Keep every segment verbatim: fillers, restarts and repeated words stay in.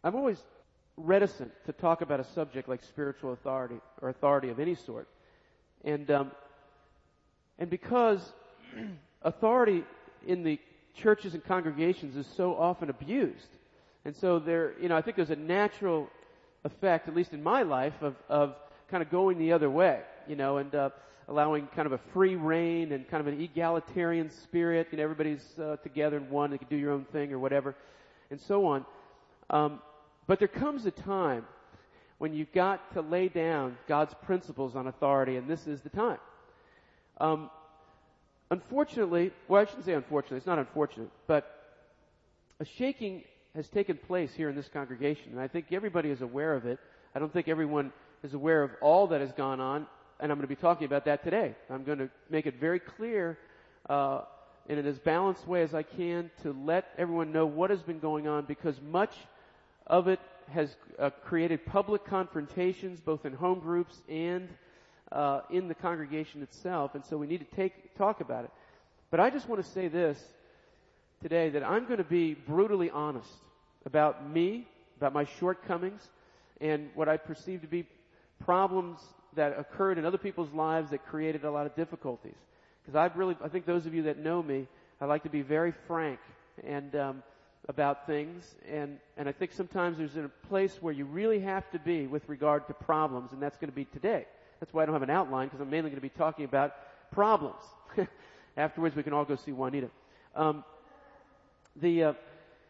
I'm always reticent to talk about a subject like spiritual authority or authority of any sort. And, um, and because authority in the churches and congregations is so often abused. And so there, you know, I think there's a natural effect, at least in my life, of, of kind of going the other way, you know, and, uh, allowing kind of a free reign and kind of an egalitarian spirit. You know, everybody's uh, together in one, they can do your own thing or whatever, and so on. Um, but there comes a time when you've got to lay down God's principles on authority, and this is the time. Um, unfortunately, well, I shouldn't say unfortunately, it's not unfortunate, but a shaking has taken place here in this congregation, and I think everybody is aware of it. I don't think everyone is aware of all that has gone on, and I'm going to be talking about that today. I'm going to make it very clear uh, in as balanced way as I can to let everyone know what has been going on, because much of it has uh, created public confrontations both in home groups and uh, in the congregation itself, and so we need to take talk about it. But I just want to say this today, that I'm going to be brutally honest about me, about my shortcomings, and what I perceive to be problems that occurred in other people's lives that created a lot of difficulties. Because I really, I think those of you that know me, I like to be very frank and um, about things, and and I think sometimes there's a place where you really have to be with regard to problems, and that's going to be today. That's why I don't have an outline, because I'm mainly going to be talking about problems. Afterwards, we can all go see Juanita. Um, the uh,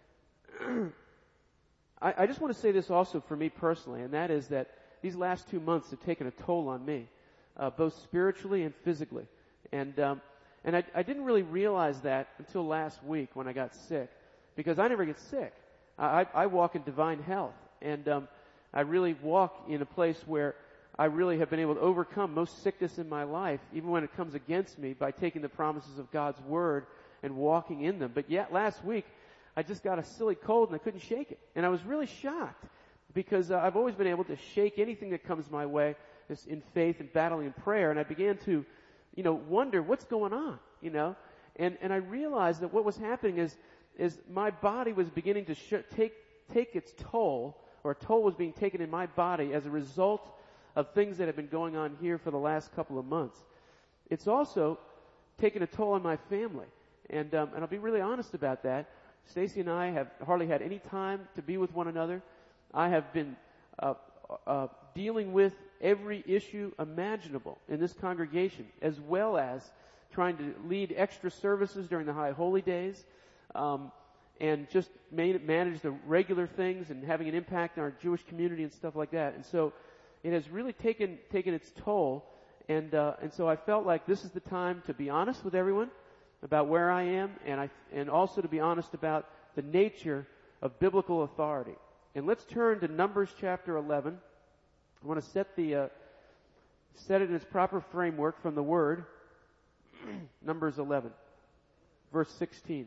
I, I just want to say this also for me personally, and that is that these last two months have taken a toll on me, uh, both spiritually and physically. And um, and I, I didn't really realize that until last week when I got sick, because I never get sick. I, I walk in divine health, and um, I really walk in a place where I really have been able to overcome most sickness in my life, even when it comes against me, by taking the promises of God's Word and walking in them. But yet last week, I just got a silly cold and I couldn't shake it. And I was really shocked, because uh, I've always been able to shake anything that comes my way in faith and battling in prayer. And I began to, you know, wonder what's going on, you know. And and I realized that what was happening is is my body was beginning to sh- take take its toll, or a toll was being taken in my body as a result of things that have been going on here for the last couple of months. It's also taken a toll on my family. And um, and I'll be really honest about that. Stacy and I have hardly had any time to be with one another. I have been uh, uh, dealing with every issue imaginable in this congregation, as well as trying to lead extra services during the high holy days, um, and just man- manage the regular things and having an impact on our Jewish community and stuff like that. And so it has really taken taken its toll. And uh, and so I felt like this is the time to be honest with everyone about where I am, and I and also to be honest about the nature of biblical authority. And let's turn to Numbers chapter eleven. I want to set the uh, set it in its proper framework from the Word. Numbers eleven, verse sixteen.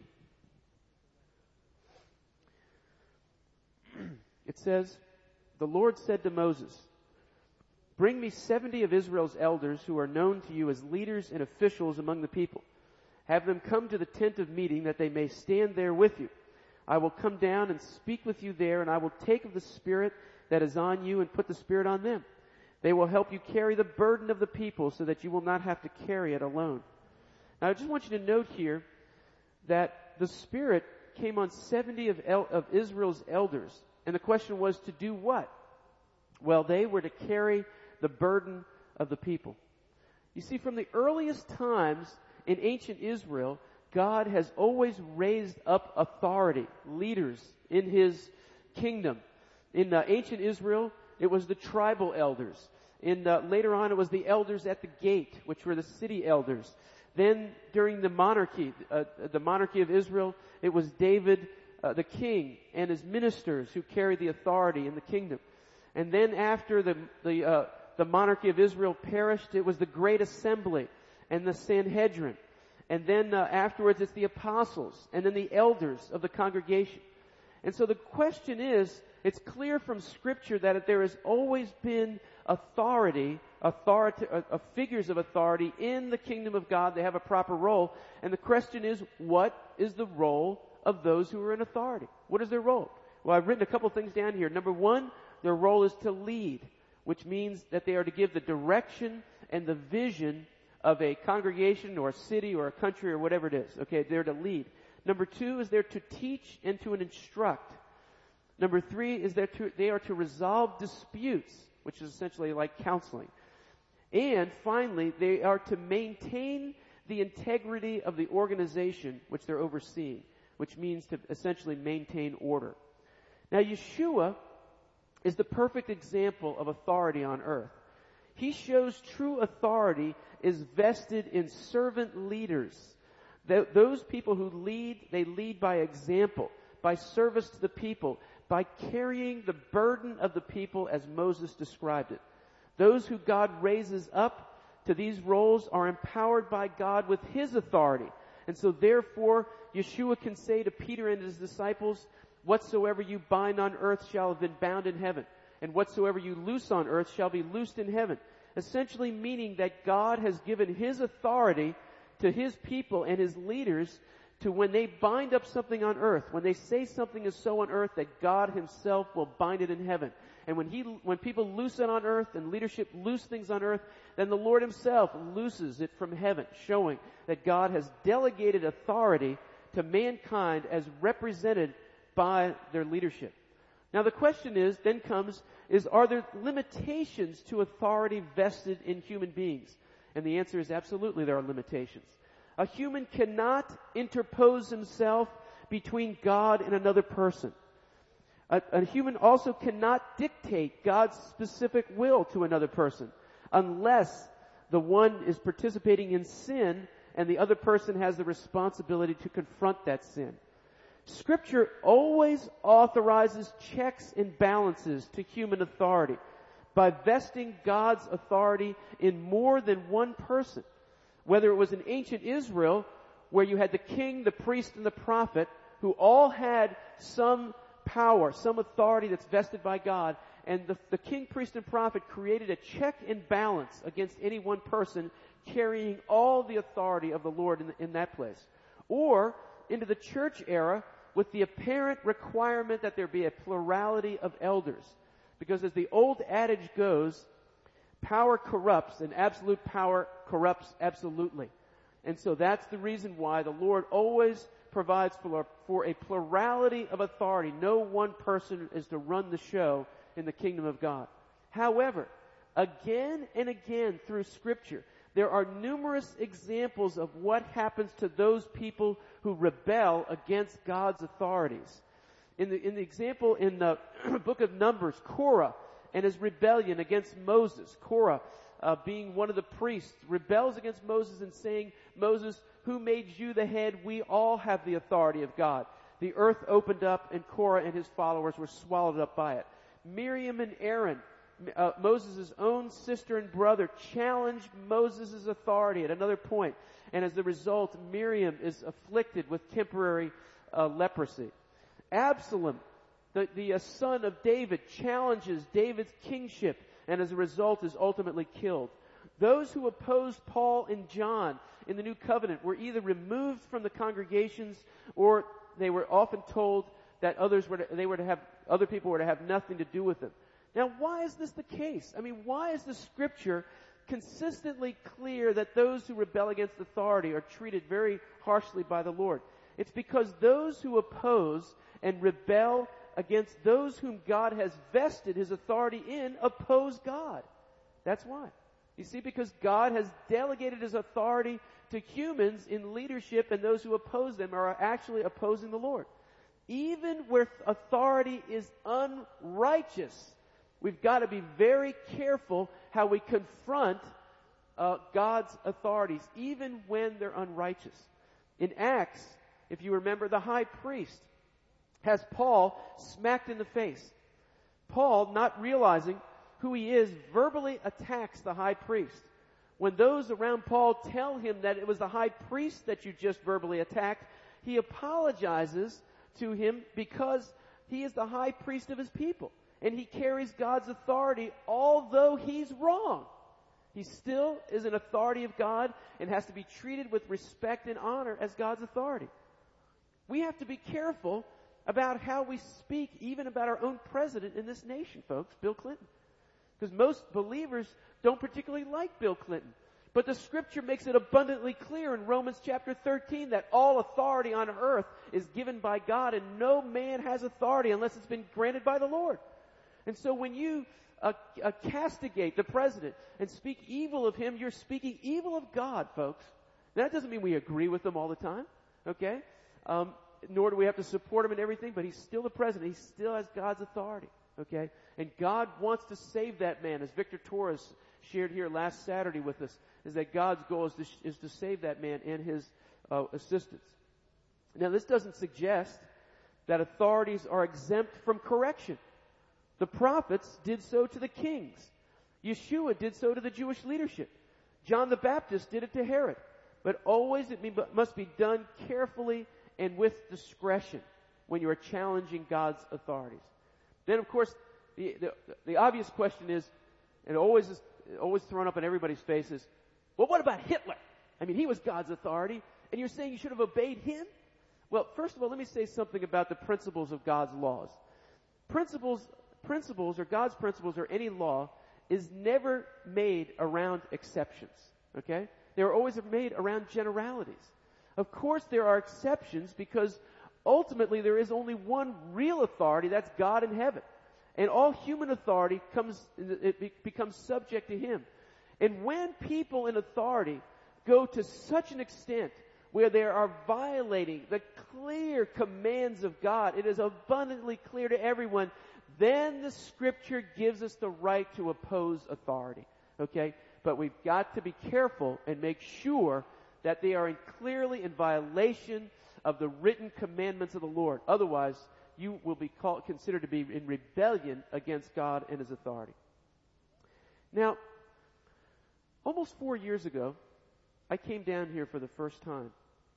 It says, "The Lord said to Moses, 'Bring me seventy of Israel's elders who are known to you as leaders and officials among the people. Have them come to the tent of meeting, that they may stand there with you. I will come down and speak with you there, and I will take of the Spirit that is on you and put the Spirit on them. They will help you carry the burden of the people, so that you will not have to carry it alone.'" Now, I just want you to note here that the Spirit came on seventy of, el- of Israel's elders, and the question was to do what? Well, they were to carry the burden of the people. You see, from the earliest times in ancient Israel, God has always raised up authority, leaders in His kingdom. In uh, ancient Israel, it was the tribal elders. In uh, later on, it was the elders at the gate, which were the city elders. Then, during the monarchy, uh, the monarchy of Israel, it was David, uh, the king, and his ministers who carried the authority in the kingdom. And then, after the the uh, the monarchy of Israel perished, it was the Great Assembly and the Sanhedrin. And then uh, afterwards, it's the apostles, and then the elders of the congregation. And so the question is, it's clear from Scripture that there has always been authority, authority, uh, uh, figures of authority in the kingdom of God. They have a proper role. And the question is, what is the role of those who are in authority? What is their role? Well, I've written a couple things down here. Number one, their role is to lead, which means that they are to give the direction and the vision of a congregation or a city or a country or whatever it is. Okay, they're to lead. Number two is they're to teach and to instruct. Number three is that to, they are to resolve disputes, which is essentially like counseling. And finally, they are to maintain the integrity of the organization which they're overseeing, which means to essentially maintain order. Now, Yeshua is the perfect example of authority on earth. He shows true authority is vested in servant leaders. Th- those people who lead, they lead by example, by service to the people, by carrying the burden of the people as Moses described it. Those who God raises up to these roles are empowered by God with His authority. And so therefore, Yeshua can say to Peter and his disciples, whatsoever you bind on earth shall have been bound in heaven, and whatsoever you loose on earth shall be loosed in heaven. Essentially meaning that God has given His authority to His people and His leaders to when they bind up something on earth, when they say something is so on earth, that God Himself will bind it in heaven. And when he, when people loose it on earth and leadership loose things on earth, then the Lord Himself looses it from heaven, showing that God has delegated authority to mankind as represented by their leadership. Now the question is, then comes, is are there limitations to authority vested in human beings? And the answer is absolutely there are limitations. A human cannot interpose himself between God and another person. A, a human also cannot dictate God's specific will to another person unless the one is participating in sin and the other person has the responsibility to confront that sin. Scripture always authorizes checks and balances to human authority by vesting God's authority in more than one person. Whether it was in ancient Israel, where you had the king, the priest, and the prophet, who all had some power, some authority that's vested by God, and the, the king, priest, and prophet created a check and balance against any one person carrying all the authority of the Lord in, in that place. Or into the church era, with the apparent requirement that there be a plurality of elders. Because as the old adage goes, power corrupts and absolute power corrupts absolutely. And so that's the reason why the Lord always provides for, for a plurality of authority. No one person is to run the show in the kingdom of God. However, again and again through Scripture, there are numerous examples of what happens to those people who rebel against God's authorities. In the, in the example in the book of Numbers, Korah and his rebellion against Moses. Korah, uh, being one of the priests, rebels against Moses and saying, Moses, who made you the head? We all have the authority of God. The earth opened up and Korah and his followers were swallowed up by it. Miriam and Aaron, uh, Moses' own sister and brother, challenged Moses' authority at another point. And as a result, Miriam is afflicted with temporary uh, leprosy. Absalom, the, the uh, son of David, challenges David's kingship and as a result is ultimately killed. Those who opposed Paul and John in the New Covenant were either removed from the congregations or they were often told that others were to, they were to have, other people were to have nothing to do with them. Now, why is this the case? I mean, why is the Scripture consistently clear that those who rebel against authority are treated very harshly by the Lord? It's because those who oppose and rebel against those whom God has vested His authority in oppose God. That's why. You see, because God has delegated His authority to humans in leadership, and those who oppose them are actually opposing the Lord. Even where authority is unrighteous, we've got to be very careful how we confront uh, God's authorities, even when they're unrighteous. In Acts, if you remember, the high priest has Paul smacked in the face. Paul, not realizing who he is, verbally attacks the high priest. When those around Paul tell him that it was the high priest that you just verbally attacked, he apologizes to him because he is the high priest of his people. And he carries God's authority although he's wrong. He still is an authority of God and has to be treated with respect and honor as God's authority. We have to be careful about how we speak even about our own president in this nation, folks, Bill Clinton. Because most believers don't particularly like Bill Clinton. But the Scripture makes it abundantly clear in Romans chapter thirteen that all authority on earth is given by God, and no man has authority unless it's been granted by the Lord. And so when you uh, uh, castigate the president and speak evil of him, you're speaking evil of God, folks. Now, that doesn't mean we agree with him all the time, okay? Um, nor do we have to support him in everything, but he's still the president. He still has God's authority, okay? And God wants to save that man, as Victor Torres shared here last Saturday with us, is that God's goal is to, is to save that man and his uh, assistants. Now, this doesn't suggest that authorities are exempt from correction. The prophets did so to the kings. Yeshua did so to the Jewish leadership. John the Baptist did it to Herod. But always it must be done carefully and with discretion when you are challenging God's authorities. Then, of course, the, the, the obvious question is, and always is always thrown up in everybody's faces, well, what about Hitler? I mean, he was God's authority, and you're saying you should have obeyed him? Well, first of all, let me say something about the principles of God's laws. Principles, principles, or God's principles, or any law, is never made around exceptions, okay? They are always made around generalities. Of course, there are exceptions because ultimately there is only one real authority, that's God in heaven. And all human authority comes, it becomes subject to him. And when people in authority go to such an extent where they are violating the clear commands of God, it is abundantly clear to everyone, then the Scripture gives us the right to oppose authority. Okay? But we've got to be careful and make sure that they are in clearly in violation of the written commandments of the Lord. Otherwise, you will be called, considered to be in rebellion against God and his authority. Now, almost four years ago, I came down here for the first time.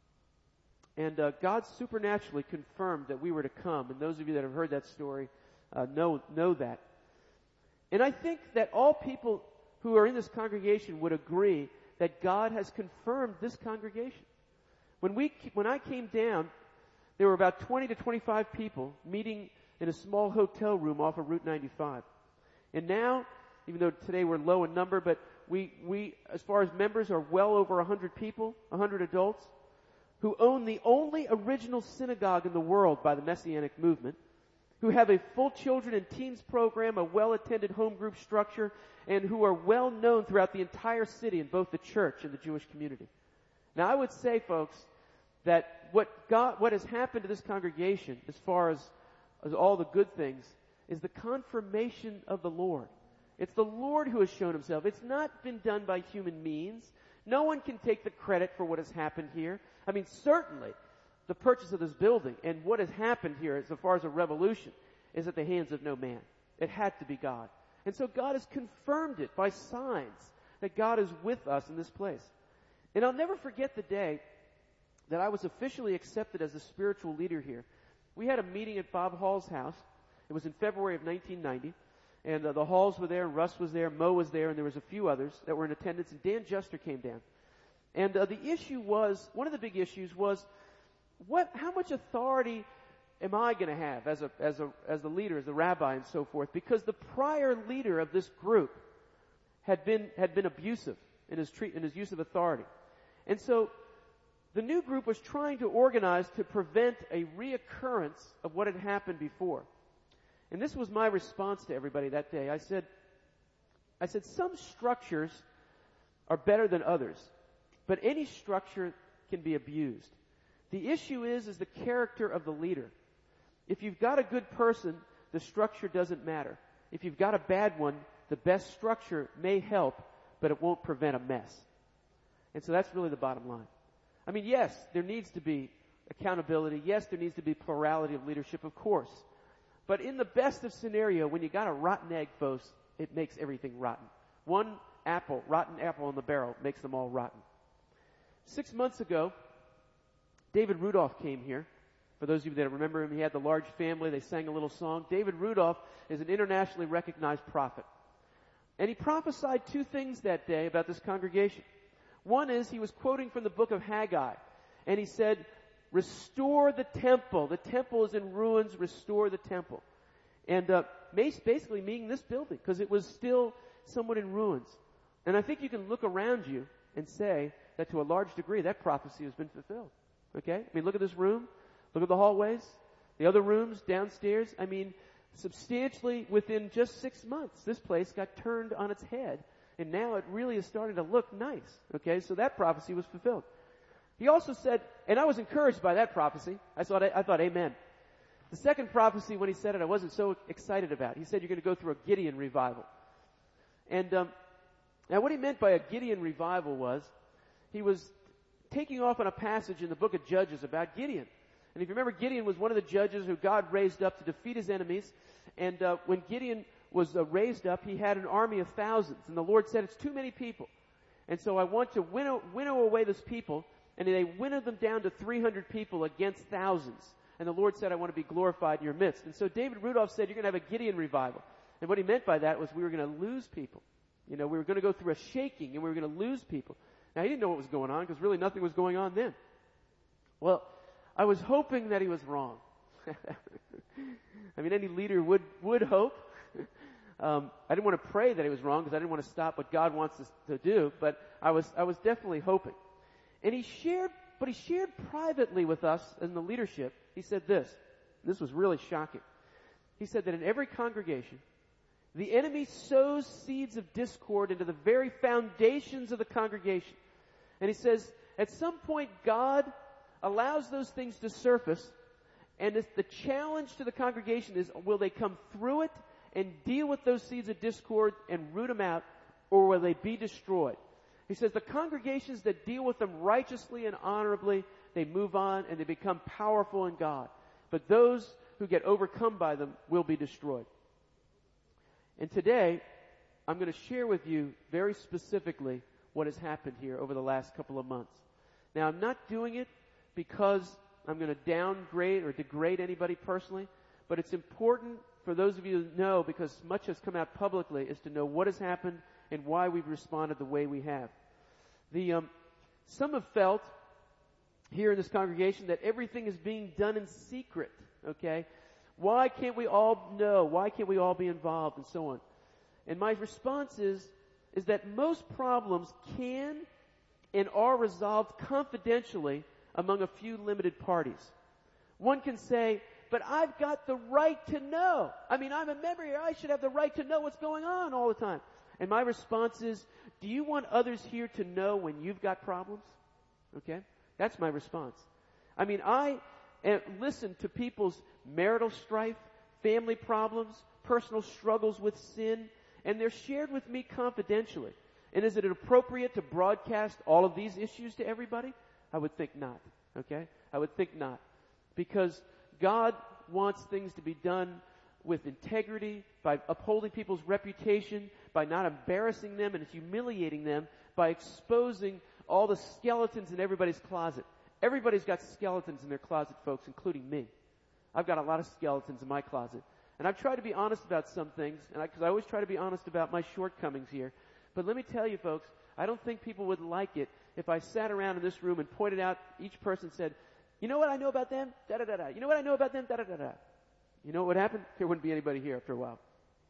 And uh, God supernaturally confirmed that we were to come. And those of you that have heard that story uh, know, know that. And I think that all people who are in this congregation would agree that God has confirmed this congregation. When we, when I came down, there were about twenty to twenty-five people meeting in a small hotel room off of Route ninety-five. And now, even though today we're low in number, but we, we, as far as members, are well over one hundred people, one hundred adults, who own the only original synagogue in the world by the Messianic movement, who have a full children and teens program, a well-attended home group structure, and who are well known throughout the entire city in both the church and the Jewish community. Now, I would say, folks, that what God, what has happened to this congregation, as far as, as all the good things, is the confirmation of the Lord. It's the Lord who has shown himself. It's not been done by human means. No one can take the credit for what has happened here. I mean, certainly, the purchase of this building and what has happened here, as far as a revolution, is at the hands of no man. It had to be God. And so God has confirmed it by signs that God is with us in this place. And I'll never forget the day that I was officially accepted as a spiritual leader here. We had a meeting at Bob Hall's house. It was in February of nineteen ninety. And uh, the Halls were there, and Russ was there, Mo was there, and there was a few others that were in attendance, and Dan Juster came down. And uh, the issue was, one of the big issues was, what, how much authority am I going to have as a, as a, as the leader, as the rabbi, and so forth? Because the prior leader of this group had been, had been abusive in his treat, in his use of authority. And so, the new group was trying to organize to prevent a reoccurrence of what had happened before. And this was my response to everybody that day. I said, I said, some structures are better than others, but any structure can be abused. The issue is, is the character of the leader. If you've got a good person, the structure doesn't matter. If you've got a bad one, the best structure may help, but it won't prevent a mess. And so that's really the bottom line. I mean, yes, there needs to be accountability. Yes, there needs to be plurality of leadership, of course. But in the best of scenario, when you got a rotten egg, folks, it makes everything rotten. One apple, rotten apple in the barrel, makes them all rotten. Six months ago, David Rudolph came here. For those of you that remember him, he had the large family. They sang a little song. David Rudolph is an internationally recognized prophet. And he prophesied two things that day about this congregation. One is he was quoting from the book of Haggai. And he said, restore the temple. The temple is in ruins, restore the temple. And uh, basically meaning this building, because it was still somewhat in ruins. And I think you can look around you and say that to a large degree that prophecy has been fulfilled. Okay? I mean, look at this room. Look at the hallways. The other rooms downstairs. I mean, substantially within just six months, this place got turned on its head. And now it really is starting to look nice. Okay? So that prophecy was fulfilled. He also said, and I was encouraged by that prophecy. I thought, I thought, amen. The second prophecy, when he said it, I wasn't so excited about. He said you're going to go through a Gideon revival. And um, now what he meant by a Gideon revival was he was taking off on a passage in the book of Judges about Gideon. And if you remember, Gideon was one of the judges who God raised up to defeat his enemies. And uh, when Gideon was uh, raised up, he had an army of thousands. And the Lord said, it's too many people. And so I want to winnow, winnow away those people. And they winnowed them down to three hundred people against thousands. And the Lord said, I want to be glorified in your midst. And so David Rudolph said, you're going to have a Gideon revival. And what he meant by that was we were going to lose people. You know, we were going to go through a shaking and we were going to lose people. Now, he didn't know what was going on because really nothing was going on then. Well, I was hoping that he was wrong. I mean, any leader would, would hope. um, I didn't want to pray that he was wrong because I didn't want to stop what God wants us to do, but I was, I was definitely hoping. And he shared, but he shared privately with us in the leadership. He said this. This was really shocking. He said that in every congregation, the enemy sows seeds of discord into the very foundations of the congregation. And he says, at some point, God allows those things to surface, and it's the challenge to the congregation is, will they come through it and deal with those seeds of discord and root them out, or will they be destroyed? He says the congregations that deal with them righteously and honorably, they move on and they become powerful in God. But those who get overcome by them will be destroyed. And today, I'm going to share with you very specifically what has happened here over the last couple of months. Now, I'm not doing it because I'm going to downgrade or degrade anybody personally, but it's important for those of you to know, because much has come out publicly, is to know what has happened and why we've responded the way we have. The um, some have felt here in this congregation that everything is being done in secret, okay? Why can't we all know? Why can't we all be involved and so on? And my response is, is that most problems can and are resolved confidentially among a few limited parties. One can say, but I've got the right to know. I mean, I'm a member here. I should have the right to know what's going on all the time. And my response is, do you want others here to know when you've got problems? Okay? That's my response. I mean, I uh, listen to people's marital strife, family problems, personal struggles with sin, and they're shared with me confidentially. And is it appropriate to broadcast all of these issues to everybody? I would think not. Okay? I would think not. Because God wants things to be done with integrity, by upholding people's reputation, by not embarrassing them and humiliating them, by exposing all the skeletons in everybody's closet. Everybody's got skeletons in their closet, folks, including me. I've got a lot of skeletons in my closet. And I've tried to be honest about some things, and because I, I always try to be honest about my shortcomings here. But let me tell you, folks, I don't think people would like it if I sat around in this room and pointed out, each person said, you know what I know about them? Da-da-da-da. You know what I know about them? Da-da-da-da. You know what would happen? There wouldn't be anybody here after a while.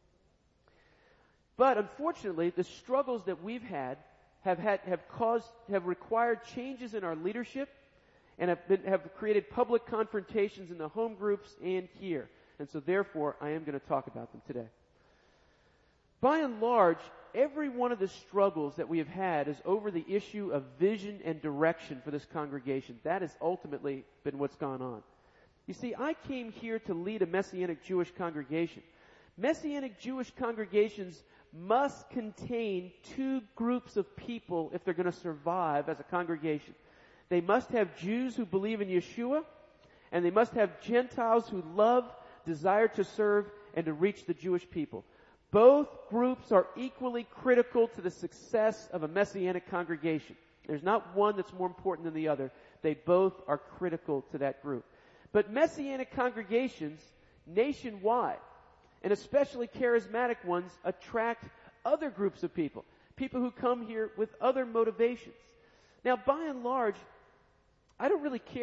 But unfortunately, the struggles that we've had have had, have caused, have required changes in our leadership and have been, have created public confrontations in the home groups and here. And so therefore, I am going to talk about them today. By and large, every one of the struggles that we have had is over the issue of vision and direction for this congregation. That has ultimately been what's gone on. You see, I came here to lead a Messianic Jewish congregation. Messianic Jewish congregations must contain two groups of people if they're going to survive as a congregation. They must have Jews who believe in Yeshua, and they must have Gentiles who love, desire to serve, and to reach the Jewish people. Both groups are equally critical to the success of a Messianic congregation. There's not one that's more important than the other. They both are critical to that group. But Messianic congregations nationwide, and especially charismatic ones, attract other groups of people, people who come here with other motivations. Now, by and large, I don't really care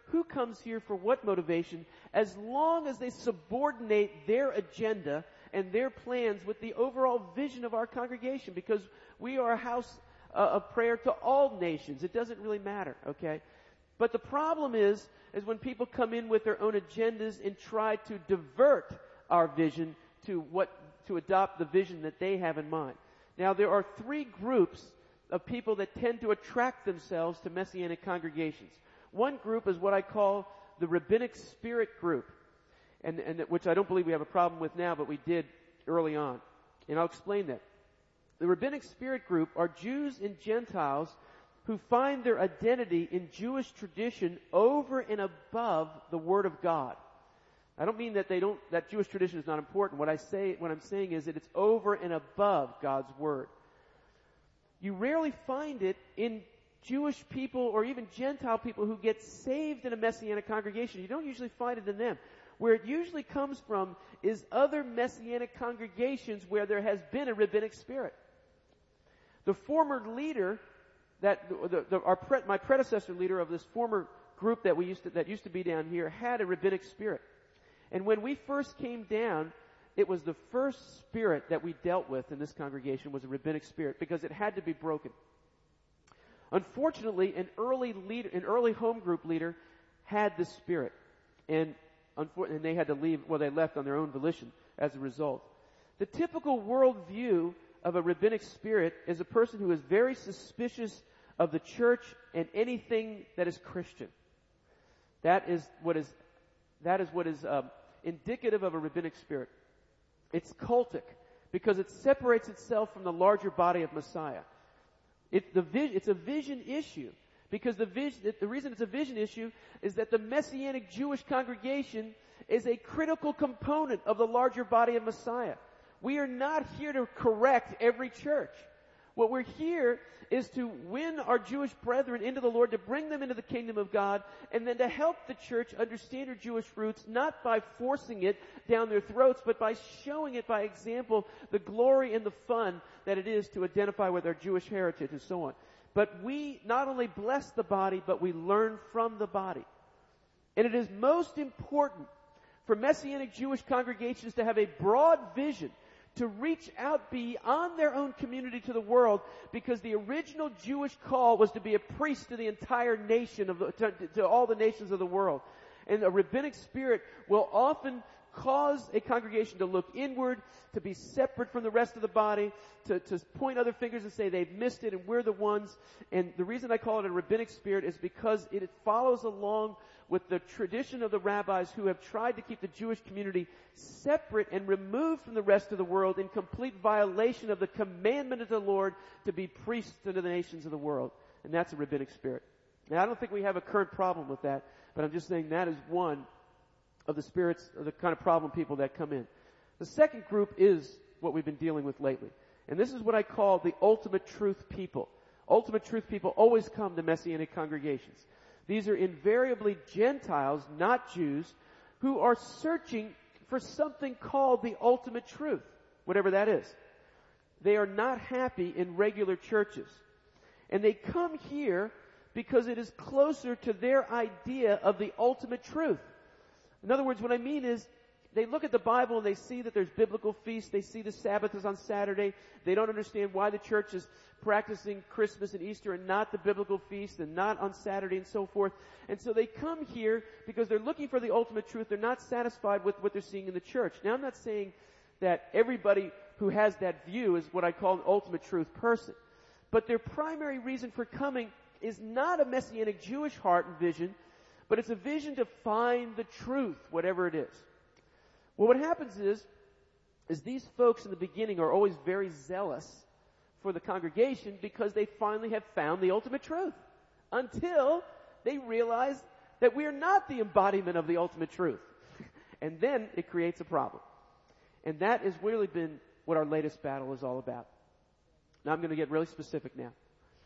who comes here for what motivation, as long as they subordinate their agenda and their plans with the overall vision of our congregation, because we are a house uh, of prayer to all nations. It doesn't really matter, okay? But the problem is, is when people come in with their own agendas and try to divert our vision to what, to adopt the vision that they have in mind. Now, there are three groups of people that tend to attract themselves to Messianic congregations. One group is what I call the rabbinic spirit group, and, and which I don't believe we have a problem with now, but we did early on. And I'll explain that. The rabbinic spirit group are Jews and Gentiles who find their identity in Jewish tradition over and above the Word of God. I don't mean that they don't, that Jewish tradition is not important. What I say, what I'm saying is that it's over and above God's Word. You rarely find it in Jewish people or even Gentile people who get saved in a Messianic congregation. You don't usually find it in them. Where it usually comes from is other Messianic congregations where there has been a rabbinic spirit. The former leader, that the, the, our pre, my predecessor leader of this former group that we used to, that used to be down here, had a rabbinic spirit. And when we first came down, it was the first spirit that we dealt with in this congregation was a rabbinic spirit, because it had to be broken. Unfortunately, an early leader, an early home group leader had this spirit, and and they had to leave. Well, they left on their own volition as a result. The typical worldview of a rabbinic spirit is a person who is very suspicious of the church and anything that is Christian. That is what is that is what is um, indicative of a rabbinic spirit. It's cultic because it separates itself from the larger body of Messiah. It's the it's a vision issue. Because the vision, the reason it's a vision issue is that the Messianic Jewish congregation is a critical component of the larger body of Messiah. We are not here to correct every church. What we're here is to win our Jewish brethren into the Lord, to bring them into the kingdom of God, and then to help the church understand her Jewish roots, not by forcing it down their throats, but by showing it by example the glory and the fun that it is to identify with our Jewish heritage and so on. But we not only bless the body, but we learn from the body. And it is most important for Messianic Jewish congregations to have a broad vision, to reach out beyond their own community to the world, because the original Jewish call was to be a priest to the entire nation, of the, to, to all the nations of the world. And a rabbinic spirit will often cause a congregation to look inward, to be separate from the rest of the body, to, to point other fingers and say they've missed it and we're the ones. And the reason I call it a rabbinic spirit is because it, it follows along with the tradition of the rabbis who have tried to keep the Jewish community separate and removed from the rest of the world in complete violation of the commandment of the Lord to be priests unto the nations of the world. And that's a rabbinic spirit. Now, I don't think we have a current problem with that, but I'm just saying that is one of the spirits, of the kind of problem people that come in. The second group is what we've been dealing with lately. And this is what I call the ultimate truth people. Ultimate truth people always come to Messianic congregations. These are invariably Gentiles, not Jews, who are searching for something called the ultimate truth, whatever that is. They are not happy in regular churches. And they come here because it is closer to their idea of the ultimate truth. In other words, what I mean is, they look at the Bible and they see that there's biblical feasts. They see the Sabbath is on Saturday. They don't understand why the church is practicing Christmas and Easter and not the biblical feast and not on Saturday and so forth. And so they come here because they're looking for the ultimate truth. They're not satisfied with what they're seeing in the church. Now, I'm not saying that everybody who has that view is what I call an ultimate truth person. But their primary reason for coming is not a Messianic Jewish heart and vision, but it's a vision to find the truth, whatever it is. Well, what happens is, is these folks in the beginning are always very zealous for the congregation because they finally have found the ultimate truth, until they realize that we are not the embodiment of the ultimate truth. And then it creates a problem. And that has really been what our latest battle is all about. Now I'm going to get really specific now.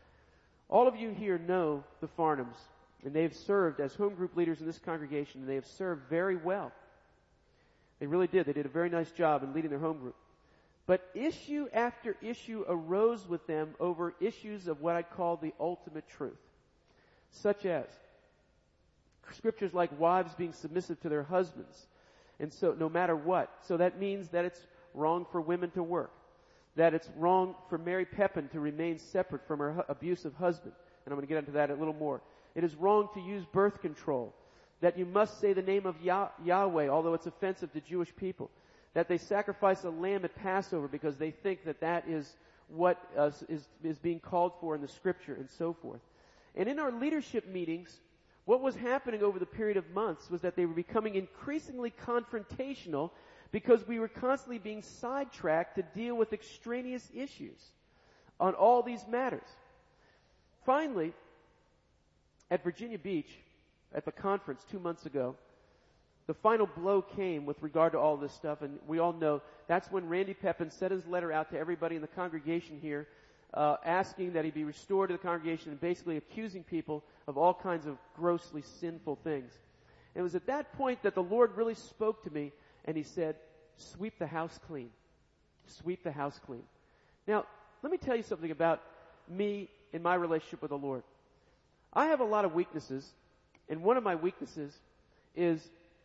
All of you here know the Farnhams, and they have served as home group leaders in this congregation, and they have served very well. They really did. They did a very nice job in leading their home group. But issue after issue arose with them over issues of what I call the ultimate truth. Such as, Scriptures like wives being submissive to their husbands. And so, no matter what. So that means that it's wrong for women to work. That it's wrong for Mary Pepin to remain separate from her hu- abusive husband. And I'm going to get into that a little more. It is wrong to use birth control. That you must say the name of Yah- Yahweh, although it's offensive to Jewish people. That they sacrifice a lamb at Passover because they think that that is what uh, is, is being called for in the Scripture, and so forth. And in our leadership meetings, what was happening over the period of months was that they were becoming increasingly confrontational because we were constantly being sidetracked to deal with extraneous issues on all these matters. Finally, at Virginia Beach, at the conference two months ago, the final blow came with regard to all this stuff, and we all know that's when Randy Pepin sent his letter out to everybody in the congregation here, uh, asking that he be restored to the congregation and basically accusing people of all kinds of grossly sinful things. And it was at that point that the Lord really spoke to me, and He said, sweep the house clean. Sweep the house clean. Now, let me tell you something about me in my relationship with the Lord. I have a lot of weaknesses, and one of my weaknesses is,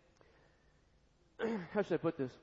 how should I put this?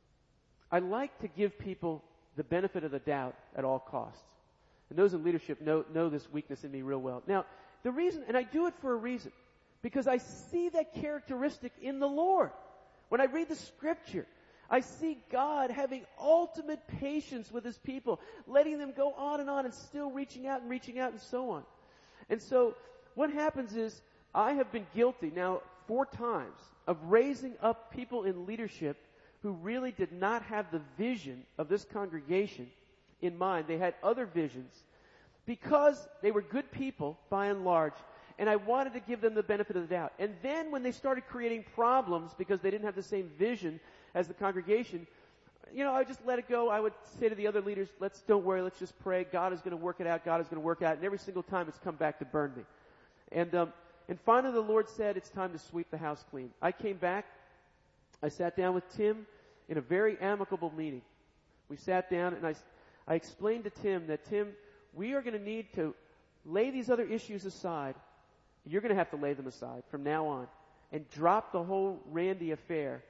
I like to give people the benefit of the doubt at all costs. And those in leadership know, know this weakness in me real well. Now, the reason, and I do it for a reason, because I see that characteristic in the Lord. When I read the Scripture, I see God having ultimate patience with His people, letting them go on and on and still reaching out and reaching out and so on. And so, what happens is, I have been guilty now four times of raising up people in leadership who really did not have the vision of this congregation in mind. They had other visions because they were good people by and large, and I wanted to give them the benefit of the doubt. And then when they started creating problems because they didn't have the same vision as the congregation, you know, I just let it go. I would say to the other leaders, let's, don't worry, let's just pray. God is going to work it out. God is going to work it out. And every single time it's come back to burn me. And, um, and finally the Lord said, it's time to sweep the house clean. I came back. I sat down with Tim in a very amicable meeting. We sat down and I, I explained to Tim that, Tim, we are going to need to lay these other issues aside. You're going to have to lay them aside from now on and drop the whole Randy affair,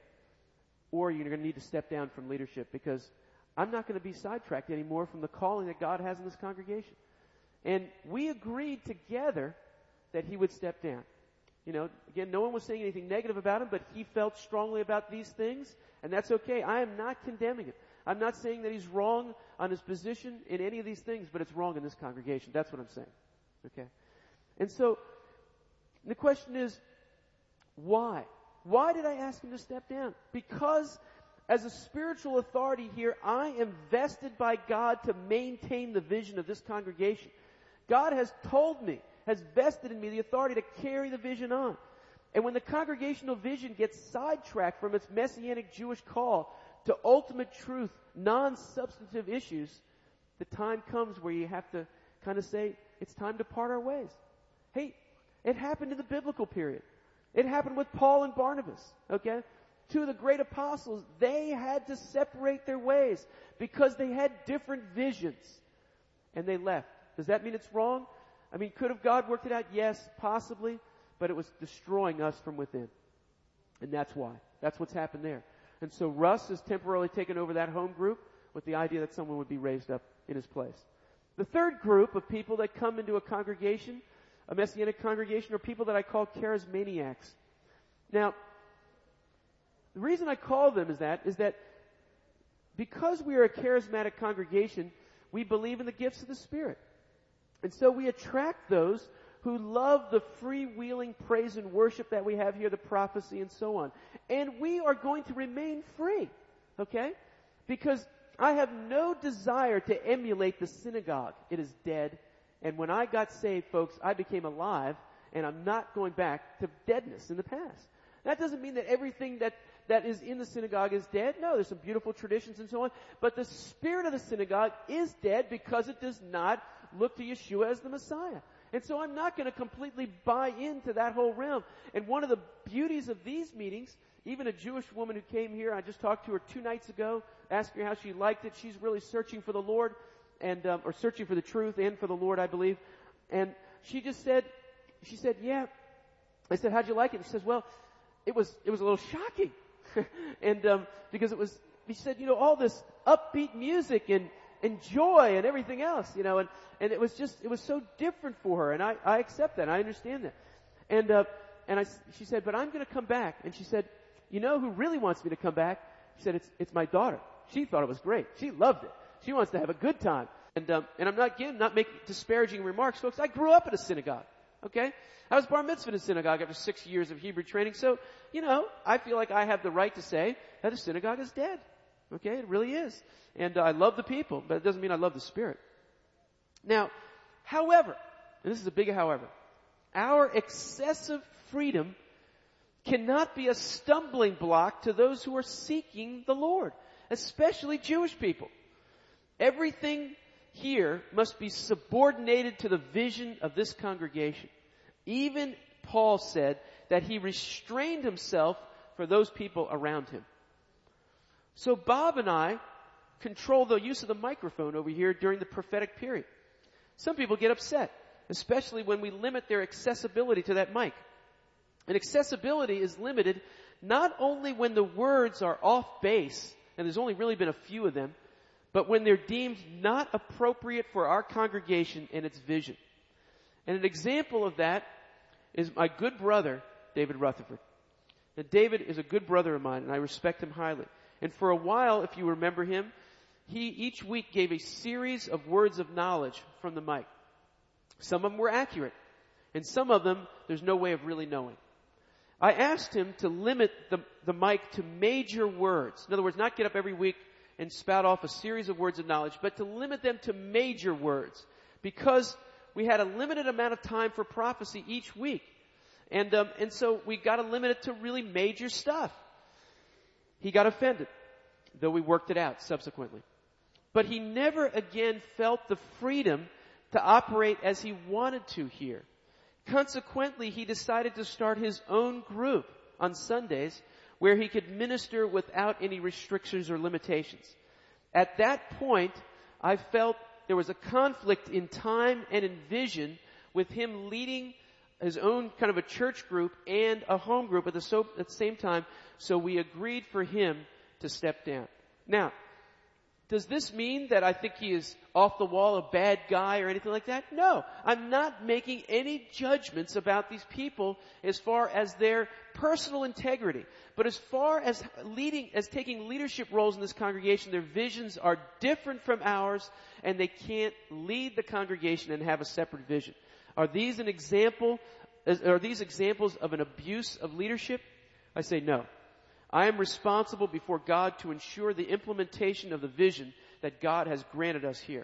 or you're going to need to step down from leadership because I'm not going to be sidetracked anymore from the calling that God has in this congregation. And we agreed together that he would step down. You know, again, no one was saying anything negative about him, but he felt strongly about these things, and that's okay. I am not condemning him. I'm not saying that he's wrong on his position in any of these things, but it's wrong in this congregation. That's what I'm saying. Okay? And so, the question is, why? Why did I ask him to step down? Because as a spiritual authority here, I am vested by God to maintain the vision of this congregation. God has told me, has vested in me the authority to carry the vision on. And when the congregational vision gets sidetracked from its messianic Jewish call to ultimate truth, non-substantive issues, the time comes where you have to kind of say, it's time to part our ways. Hey, it happened in the biblical period. It happened with Paul and Barnabas, okay? Two of the great apostles, they had to separate their ways because they had different visions. And they left. Does that mean it's wrong? I mean, could have God worked it out? Yes, possibly. But it was destroying us from within. And that's why. That's what's happened there. And so Russ has temporarily taken over that home group with the idea that someone would be raised up in his place. The third group of people that come into a congregation, a messianic congregation, are people that I call charismaniacs. Now, the reason I call them is that, is that because we are a charismatic congregation, we believe in the gifts of the Spirit. And so we attract those who love the freewheeling praise and worship that we have here, the prophecy and so on. And we are going to remain free, okay? Because I have no desire to emulate the synagogue. It is dead. And when I got saved, folks, I became alive, and I'm not going back to deadness in the past. That doesn't mean that everything that, that is in the synagogue is dead. No, there's some beautiful traditions and so on. But the spirit of the synagogue is dead because it does not look to Yeshua as the Messiah. And so I'm not going to completely buy into that whole realm. And one of the beauties of these meetings, even a Jewish woman who came here, I just talked to her two nights ago, asked her how she liked it. She's really searching for the Lord, and um, or searching for the truth and for the Lord, I believe. And she just said, she said, yeah, I said, how'd you like it? And she says, well, it was, it was a little shocking. and, um, because it was, he said, you know, all this upbeat music and, and joy and everything else, you know, and, and it was just, it was so different for her. And I, I accept that. I understand that. And, uh, and I, she said, but I'm going to come back. And she said, you know who really wants me to come back? She said, it's, it's my daughter. She thought it was great. She loved it. She wants to have a good time. And, um, and I'm not, again, not making disparaging remarks, folks. I grew up in a synagogue. Okay? I was bar mitzvahed in a synagogue after six years of Hebrew training. So, you know, I feel like I have the right to say that the synagogue is dead. Okay? It really is. And uh, I love the people, but it doesn't mean I love the Spirit. Now, however, and this is a big however, our excessive freedom cannot be a stumbling block to those who are seeking the Lord, especially Jewish people. Everything here must be subordinated to the vision of this congregation. Even Paul said that he restrained himself for those people around him. So Bob and I control the use of the microphone over here during the prophetic period. Some people get upset, especially when we limit their accessibility to that mic. And accessibility is limited not only when the words are off base, and there's only really been a few of them, but when they're deemed not appropriate for our congregation and its vision. And an example of that is my good brother, David Rutherford. Now, David is a good brother of mine, and I respect him highly. And for a while, if you remember him, he each week gave a series of words of knowledge from the mic. Some of them were accurate, and some of them there's no way of really knowing. I asked him to limit the, the mic to major words. In other words, not get up every week and spout off a series of words of knowledge, but to limit them to major words, because we had a limited amount of time for prophecy each week. And, um, and so we got to limit it to really major stuff. He got offended, though we worked it out subsequently. But he never again felt the freedom to operate as he wanted to here. Consequently, he decided to start his own group on Sundays where he could minister without any restrictions or limitations. At that point, I felt there was a conflict in time and in vision with him leading his own kind of a church group and a home group at the, so, at the same time, so we agreed for him to step down. Now, does this mean that I think he is off the wall, a bad guy or anything like that? No. I'm not making any judgments about these people as far as their personal integrity. But as far as leading, as taking leadership roles in this congregation, their visions are different from ours, and they can't lead the congregation and have a separate vision. Are these an example, are these examples of an abuse of leadership? I say no. I am responsible before God to ensure the implementation of the vision that God has granted us here.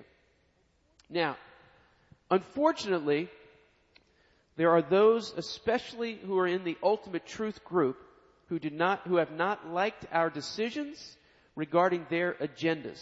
Now, unfortunately, there are those, especially who are in the Ultimate Truth group, who do not, who have not liked our decisions regarding their agendas.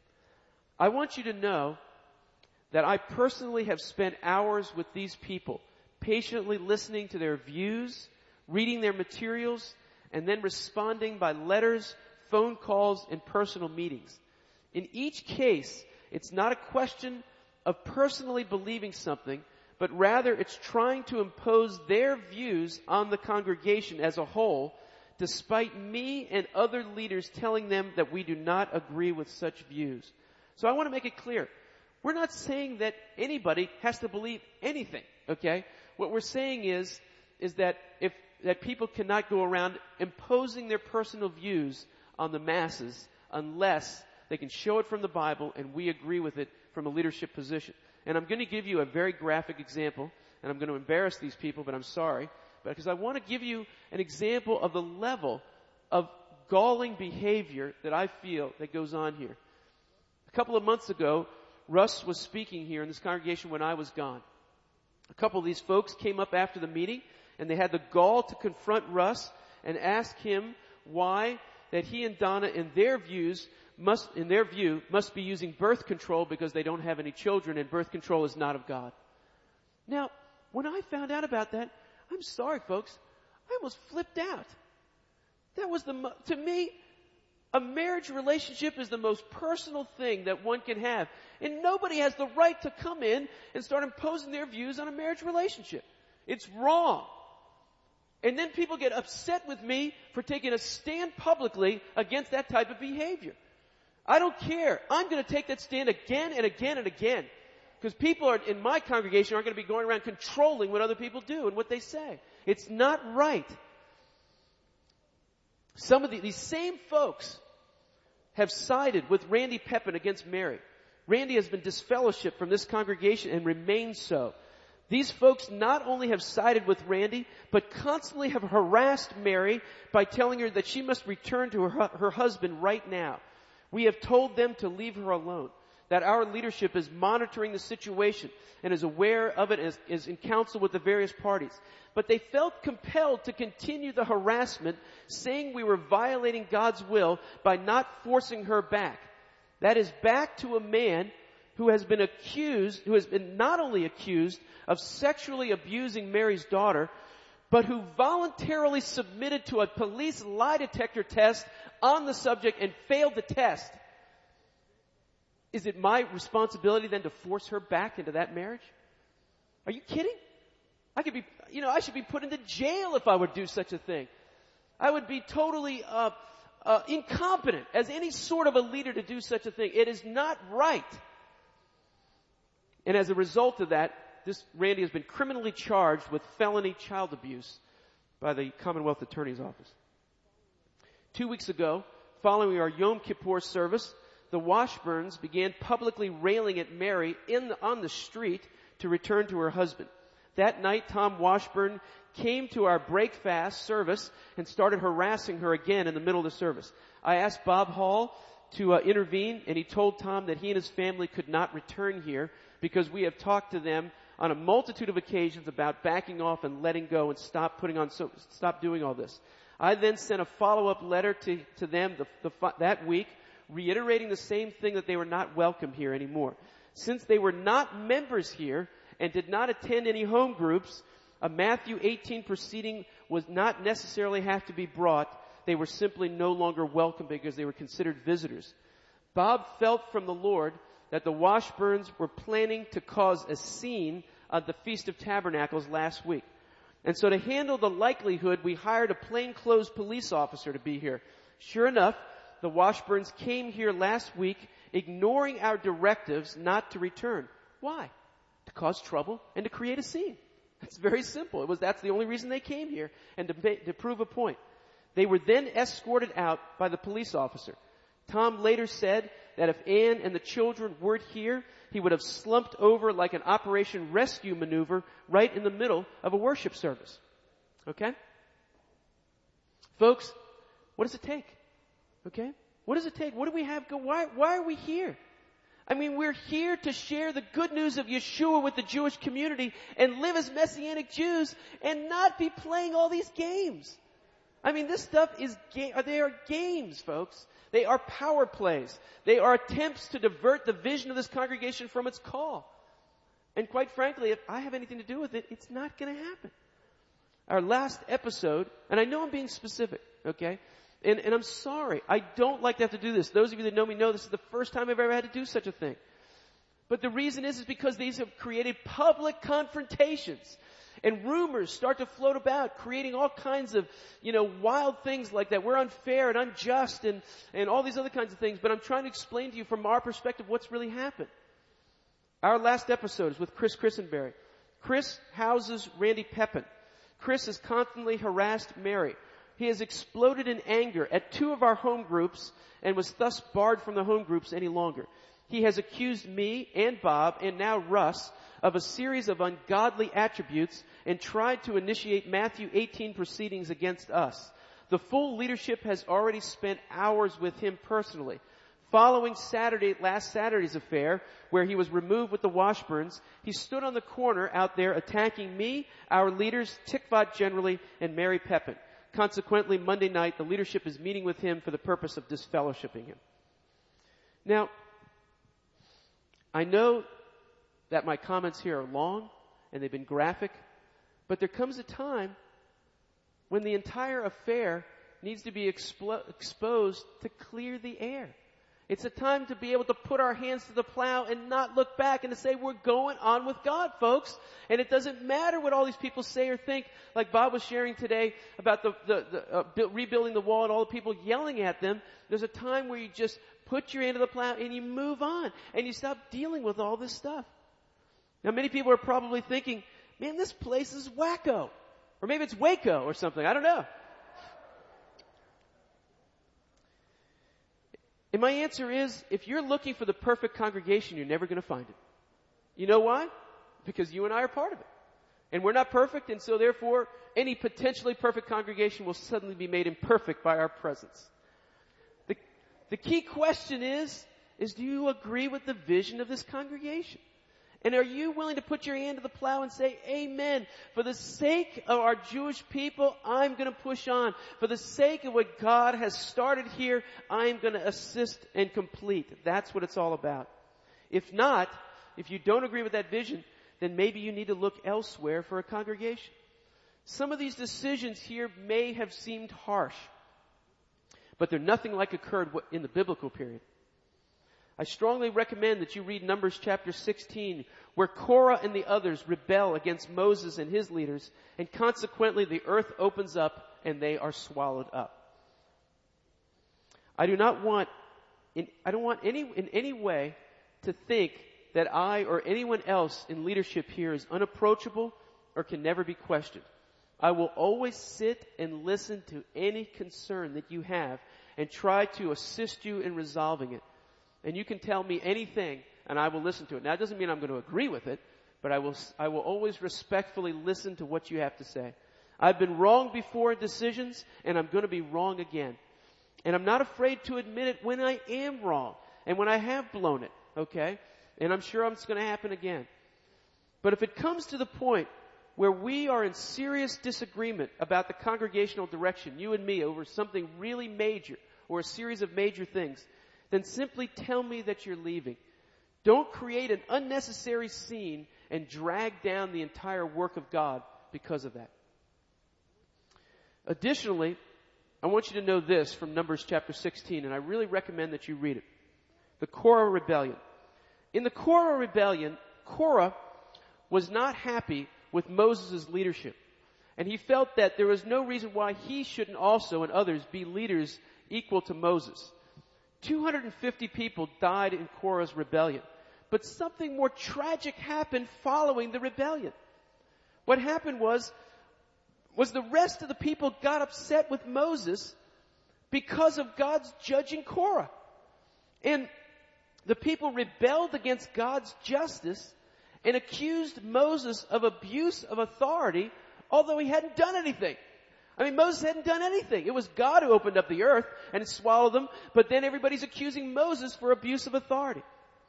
I want you to know that I personally have spent hours with these people, patiently listening to their views, reading their materials, and then responding by letters, phone calls, and personal meetings. In each case, it's not a question of personally believing something, but rather it's trying to impose their views on the congregation as a whole, despite me and other leaders telling them that we do not agree with such views. So I want to make it clear. We're not saying that anybody has to believe anything, okay? What we're saying is, is that if that people cannot go around imposing their personal views on the masses unless they can show it from the Bible and we agree with it from a leadership position. And I'm going to give you a very graphic example, and I'm going to embarrass these people, but I'm sorry, but because I want to give you an example of the level of galling behavior that I feel that goes on here. A couple of months ago, Russ was speaking here in this congregation when I was gone. A couple of these folks came up after the meeting, and they had the gall to confront Russ and ask him why that he and Donna, in their views, must, in their view, must be using birth control because they don't have any children, and birth control is not of God. Now, when I found out about that, I'm sorry, folks, I almost flipped out. That was the, to me, a marriage relationship is the most personal thing that one can have. And nobody has the right to come in and start imposing their views on a marriage relationship. It's wrong. And then people get upset with me for taking a stand publicly against that type of behavior. I don't care. I'm going to take that stand again and again and again. Because people are, in my congregation aren't going to be going around controlling what other people do and what they say. It's not right. Some of the, these same folks have sided with Randy Pepin against Mary. Randy has been disfellowshipped from this congregation and remains so. These folks not only have sided with Randy, but constantly have harassed Mary by telling her that she must return to her, her husband right now. We have told them to leave her alone, that our leadership is monitoring the situation and is aware of it, is, is in counsel with the various parties. But they felt compelled to continue the harassment, saying we were violating God's will by not forcing her back. That is back to a man who has been accused, who has been not only accused of sexually abusing Mary's daughter, but who voluntarily submitted to a police lie detector test on the subject and failed the test. Is it my responsibility then to force her back into that marriage? Are you kidding? I could be, you know, I should be put into jail if I would do such a thing. I would be totally uh, uh, incompetent as any sort of a leader to do such a thing. It is not right. And as a result of that, this Randy has been criminally charged with felony child abuse by the Commonwealth Attorney's Office. Two weeks ago, following our Yom Kippur service, the Washburns began publicly railing at Mary in the, on the street to return to her husband. That night, Tom Washburn came to our break fast service and started harassing her again in the middle of the service. I asked Bob Hall to uh, intervene, and he told Tom that he and his family could not return here because we have talked to them on a multitude of occasions about backing off and letting go and stop putting on, so, stop doing all this. I then sent a follow-up letter to, to them the, the, that week, reiterating the same thing, that they were not welcome here anymore. Since they were not members here and did not attend any home groups, a Matthew eighteen proceeding was not necessarily have to be brought. They were simply no longer welcome because they were considered visitors. Bob felt from the Lord that the Washburns were planning to cause a scene at the Feast of Tabernacles last week. And so to handle the likelihood, we hired a plainclothes police officer to be here. Sure enough, the Washburns came here last week, ignoring our directives not to return. Why? To cause trouble and to create a scene. It's very simple. It was, that's the only reason they came here, and to, to prove a point. They were then escorted out by the police officer. Tom later said that if Ann and the children weren't here, he would have slumped over like an Operation Rescue maneuver right in the middle of a worship service. Okay? Folks, what does it take? Okay? What does it take? What do we have go? Why, why are we here? I mean, we're here to share the good news of Yeshua with the Jewish community and live as Messianic Jews and not be playing all these games. I mean, this stuff is, ga- they are games, folks. They are power plays. They are attempts to divert the vision of this congregation from its call. And quite frankly, if I have anything to do with it, it's not going to happen. Our last episode, and I know I'm being specific, okay? And, and I'm sorry. I don't like to have to do this. Those of you that know me know this is the first time I've ever had to do such a thing. But the reason is, is because these have created public confrontations. And rumors start to float about, creating all kinds of, you know, wild things like that. We're unfair and unjust and, and all these other kinds of things. But I'm trying to explain to you from our perspective what's really happened. Our last episode is with Chris Christenberry. Chris houses Randy Pepin. Chris has constantly harassed Mary. He has exploded in anger at two of our home groups and was thus barred from the home groups any longer. He has accused me and Bob and now Russ of a series of ungodly attributes and tried to initiate Matthew eighteen proceedings against us. The full leadership has already spent hours with him personally. Following Saturday, last Saturday's affair, where he was removed with the Washburns, he stood on the corner out there attacking me, our leaders, Tikvat generally, and Mary Pepin. Consequently, Monday night, the leadership is meeting with him for the purpose of disfellowshipping him. Now, I know that my comments here are long and they've been graphic, but there comes a time when the entire affair needs to be explo- exposed to clear the air. It's a time to be able to put our hands to the plow and not look back and to say we're going on with God, folks. And it doesn't matter what all these people say or think. Like Bob was sharing today about the, the, the uh, bu- rebuilding the wall and all the people yelling at them. There's a time where you just put your hand to the plow and you move on and you stop dealing with all this stuff. Now many people are probably thinking, man, this place is wacko. Or maybe it's Waco or something. I don't know. And my answer is, if you're looking for the perfect congregation, you're never going to find it. You know why? Because you and I are part of it. And we're not perfect, and so therefore, any potentially perfect congregation will suddenly be made imperfect by our presence. The, the key question is, is do you agree with the vision of this congregation? And are you willing to put your hand to the plow and say, amen, for the sake of our Jewish people, I'm going to push on. For the sake of what God has started here, I'm going to assist and complete. That's what it's all about. If not, if you don't agree with that vision, then maybe you need to look elsewhere for a congregation. Some of these decisions here may have seemed harsh, but they're nothing like occurred in the biblical period. I strongly recommend that you read Numbers chapter sixteen, where Korah and the others rebel against Moses and his leaders, and consequently the earth opens up and they are swallowed up. I do not want, in, I don't want any, in any way to think that I or anyone else in leadership here is unapproachable or can never be questioned. I will always sit and listen to any concern that you have and try to assist you in resolving it. And you can tell me anything, and I will listen to it. Now, that doesn't mean I'm going to agree with it, but I will, I will always respectfully listen to what you have to say. I've been wrong before in decisions, and I'm going to be wrong again. And I'm not afraid to admit it when I am wrong, and when I have blown it, okay? And I'm sure it's going to happen again. But if it comes to the point where we are in serious disagreement about the congregational direction, you and me, over something really major, or a series of major things, then simply tell me that you're leaving. Don't create an unnecessary scene and drag down the entire work of God because of that. Additionally, I want you to know this from Numbers chapter sixteen, and I really recommend that you read it. The Korah rebellion. In the Korah rebellion, Korah was not happy with Moses' leadership. And he felt that there was no reason why he shouldn't also, and others, be leaders equal to Moses. two hundred fifty people died in Korah's rebellion. But something more tragic happened following the rebellion. What happened was, was the rest of the people got upset with Moses because of God's judging Korah. And the people rebelled against God's justice and accused Moses of abuse of authority, although he hadn't done anything. I mean, Moses hadn't done anything. It was God who opened up the earth and swallowed them, but then everybody's accusing Moses for abuse of authority.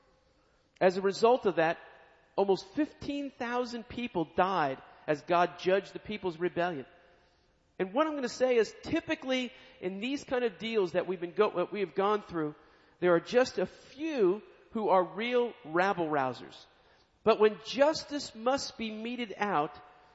As a result of that, almost fifteen thousand people died as God judged the people's rebellion. And what I'm going to say is, typically in these kind of deals that we've been go- what we have gone through, there are just a few who are real rabble rousers. But when justice must be meted out,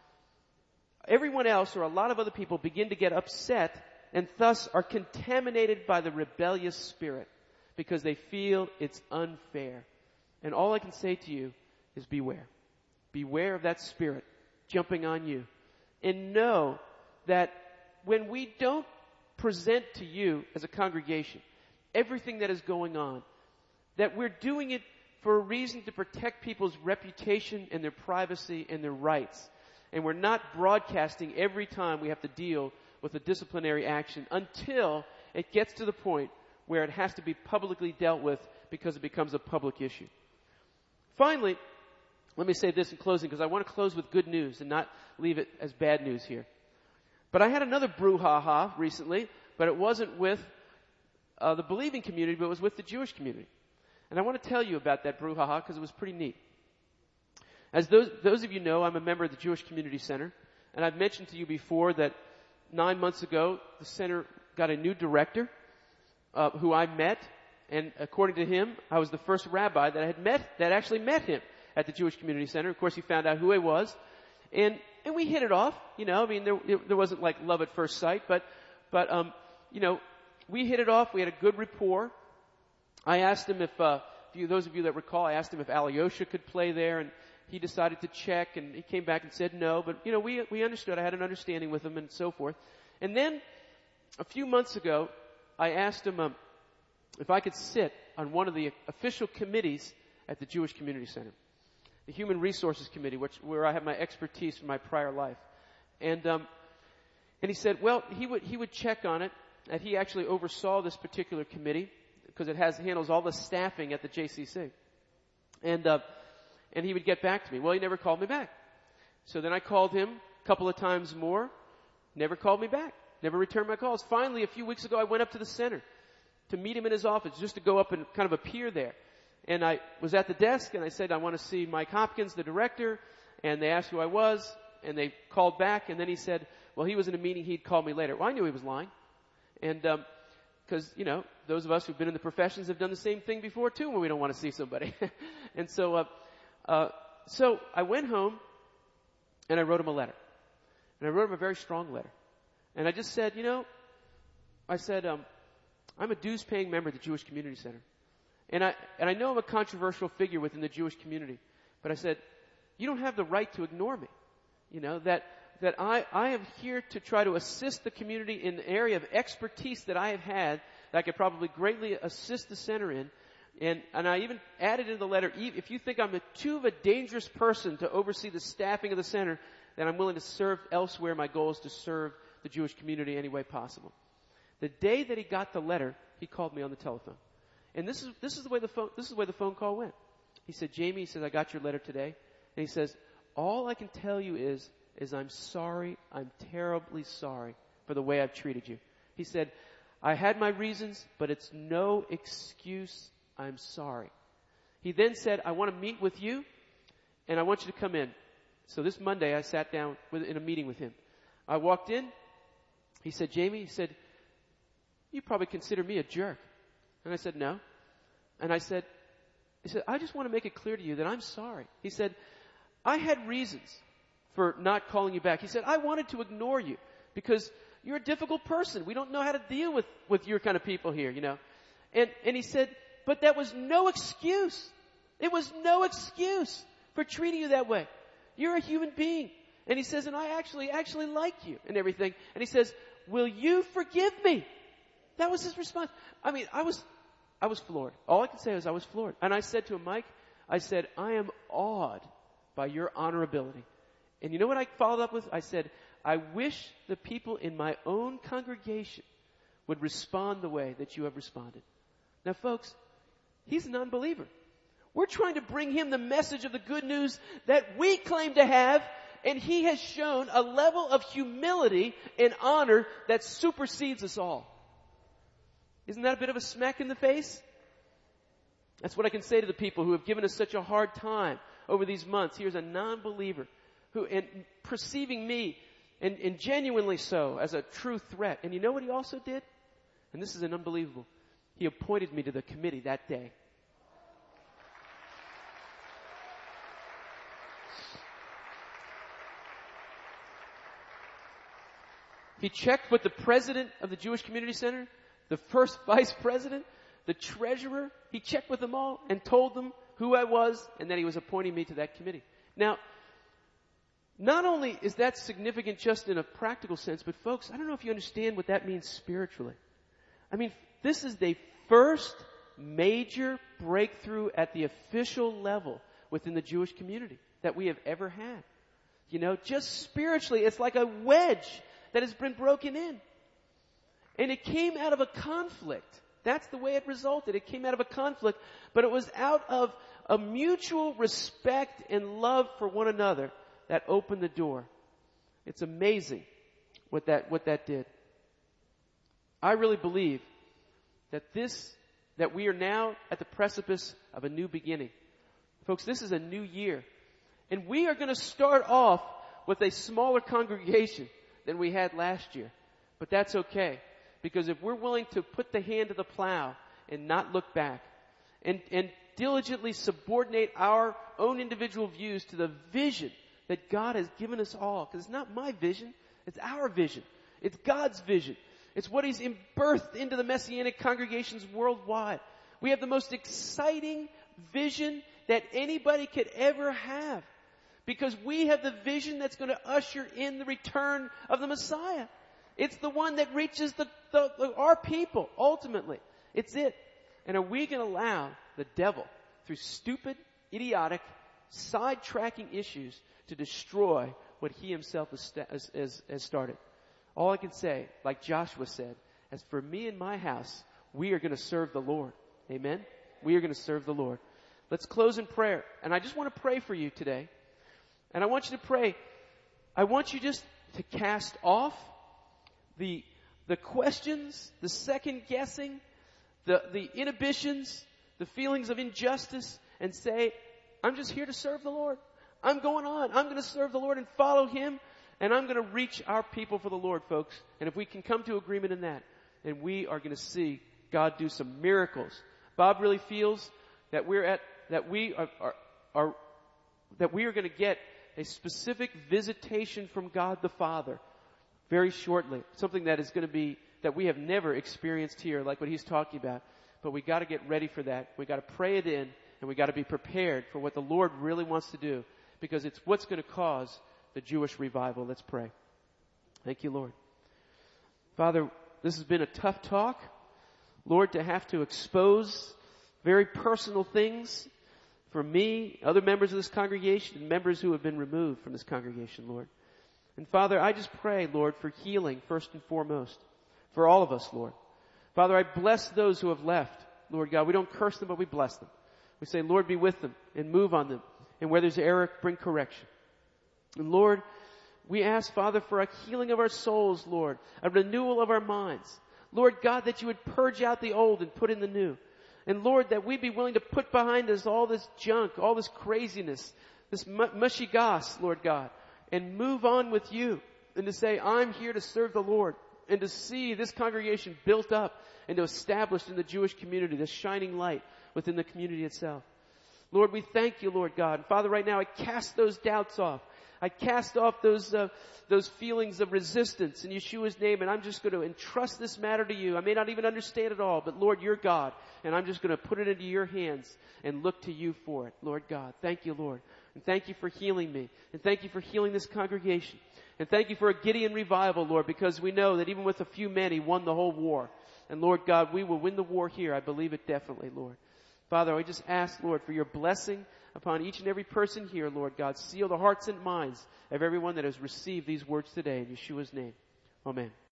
everyone else or a lot of other people begin to get upset and thus are contaminated by the rebellious spirit because they feel it's unfair. And all I can say to you is beware. Beware of that spirit jumping on you. And know that when we don't present to you as a congregation everything that is going on, that we're doing it for a reason to protect people's reputation and their privacy and their rights. And we're not broadcasting every time we have to deal with a disciplinary action until it gets to the point where it has to be publicly dealt with because it becomes a public issue. Finally, let me say this in closing, because I want to close with good news and not leave it as bad news here. But I had another brouhaha recently, but it wasn't with uh, the believing community, but it was with the Jewish community. And I want to tell you about that brouhaha because it was pretty neat. As those, those of you know, I'm a member of the Jewish Community Center, and I've mentioned to you before that nine months ago, the center got a new director, uh, who I met, and according to him, I was the first rabbi that had met, that actually met him at the Jewish Community Center. Of course, he found out who I was, and, and we hit it off, you know, I mean, there, there wasn't like love at first sight, but, but, um, you know, we hit it off, we had a good rapport, I asked him if, uh, if you, those of you that recall, I asked him if Alyosha could play there, and he decided to check, and he came back and said no. But, you know, we we understood. I had an understanding with him and so forth. And then a few months ago, I asked him um, if I could sit on one of the official committees at the Jewish Community Center, the Human Resources Committee, which where I have my expertise from my prior life. And um, and he said, well, he would he would check on it, that he actually oversaw this particular committee because it has handles all the staffing at the J C C. And uh, and he would get back to me. Well, he never called me back. So then I called him a couple of times more. Never called me back. Never returned my calls. Finally, a few weeks ago, I went up to the center to meet him in his office, just to go up and kind of appear there. And I was at the desk, and I said, I want to see Mike Hopkins, the director. And they asked who I was, and they called back. And then he said, well, he was in a meeting. He'd call me later. Well, I knew he was lying. And um, because, you know, those of us who've been in the professions have done the same thing before, too, when we don't want to see somebody. and so uh, uh, so I went home, and I wrote him a letter. And I wrote him a very strong letter. And I just said, you know, I said, um, I'm a dues-paying member of the Jewish Community Center. And I, and I know I'm a controversial figure within the Jewish community. But I said, you don't have the right to ignore me. You know, that, that I, I am here to try to assist the community in the area of expertise that I have had, that I could probably greatly assist the center in. And, and I even added in the letter, if you think I'm a, too of a dangerous person to oversee the staffing of the center, then I'm willing to serve elsewhere. My goal is to serve the Jewish community any way possible. The day that he got the letter, he called me on the telephone. And this is, this is the way the phone, this is the way the phone call went. He said, Jamie, he says, I got your letter today. And he says, all I can tell you is, is I'm sorry. I'm terribly sorry for the way I've treated you. He said, I had my reasons, but it's no excuse. I'm sorry. He then said, I want to meet with you, and I want you to come in. So this Monday, I sat down with, in a meeting with him. I walked in. He said, Jamie, he said, you probably consider me a jerk. And I said, no. And I said, he said, I just want to make it clear to you that I'm sorry. He said, I had reasons for not calling you back. He said, I wanted to ignore you because you're a difficult person. We don't know how to deal with, with your kind of people here, you know. And, and he said, but that was no excuse. It was no excuse for treating you that way. You're a human being. And he says, and I actually, actually like you and everything. And he says, will you forgive me? That was his response. I mean, I was, I was floored. All I can say is I was floored. And I said to him, Mike, I said, I am awed by your honorability. And you know what I followed up with? I said, I wish the people in my own congregation would respond the way that you have responded. Now, folks, he's a non-believer. We're trying to bring him the message of the good news that we claim to have, and he has shown a level of humility and honor that supersedes us all. Isn't that a bit of a smack in the face? That's what I can say to the people who have given us such a hard time over these months. Here's a non-believer who, and perceiving me, and, and genuinely so, as a true threat. And you know what he also did? And this is an unbelievable. He appointed me to the committee that day. He checked with the president of the Jewish Community Center, the first vice president, the treasurer. He checked with them all and told them who I was and that he was appointing me to that committee. Now, not only is that significant just in a practical sense, but folks, I don't know if you understand what that means spiritually. I mean, this is the first major breakthrough at the official level within the Jewish community that we have ever had. You know, just spiritually, it's like a wedge that has been broken in. And it came out of a conflict. That's the way it resulted. It came out of a conflict, but it was out of a mutual respect and love for one another that opened the door. It's amazing what that, what that did. I really believe that this, that we are now at the precipice of a new beginning. Folks, this is a new year. And we are going to start off with a smaller congregation than we had last year. But that's okay. Because if we're willing to put the hand to the plow and not look back and, and diligently subordinate our own individual views to the vision that God has given us all. Because it's not my vision. It's our vision. It's God's vision. It's what He's birthed into the Messianic congregations worldwide. We have the most exciting vision that anybody could ever have, because we have the vision that's going to usher in the return of the Messiah. It's the one that reaches the, the, the our people, ultimately. It's it. And are we going to allow the devil, through stupid, idiotic, sidetracking issues, to destroy what he himself has, sta- has, has, has started? All I can say, like Joshua said, as for me and my house, we are going to serve the Lord. Amen? We are going to serve the Lord. Let's close in prayer. And I just want to pray for you today. And I want you to pray. I want you just to cast off the, the questions, the second guessing, the, the inhibitions, the feelings of injustice, and say, I'm just here to serve the Lord. I'm going on. I'm going to serve the Lord and follow Him. And I'm going to reach our people for the Lord, folks. And if we can come to agreement in that, then we are going to see God do some miracles. Bob really feels that we're at, that we are, are, are that we are going to get a specific visitation from God the Father very shortly. Something that is going to be, that we have never experienced here, like what he's talking about. But we got to get ready for that. We got to pray it in, and we got to be prepared for what the Lord really wants to do, because it's what's going to cause the Jewish revival. Let's pray. Thank you, Lord. Father, this has been a tough talk. Lord, to have to expose very personal things for me, other members of this congregation, and members who have been removed from this congregation, Lord. And Father, I just pray, Lord, for healing first and foremost for all of us, Lord. Father, I bless those who have left, Lord God. We don't curse them, but we bless them. We say, Lord, be with them and move on them. And where there's error, bring correction. And Lord, we ask, Father, for a healing of our souls, Lord, a renewal of our minds. Lord God, that you would purge out the old and put in the new. And Lord, that we'd be willing to put behind us all this junk, all this craziness, this mushy goss, Lord God, and move on with you, and to say, I'm here to serve the Lord, and to see this congregation built up and to establish in the Jewish community, this shining light within the community itself. Lord, we thank you, Lord God. And Father, right now I cast those doubts off. I cast off those uh, those feelings of resistance in Yeshua's name, and I'm just going to entrust this matter to you. I may not even understand it all, but Lord, you're God, and I'm just going to put it into your hands and look to you for it, Lord God. Thank you, Lord. And thank you for healing me. And thank you for healing this congregation. And thank you for a Gideon revival, Lord, because we know that even with a few men, he won the whole war. And Lord God, we will win the war here. I believe it definitely, Lord. Father, I just ask, Lord, for your blessing upon each and every person here, Lord God. Seal the hearts and minds of everyone that has received these words today in Yeshua's name. Amen.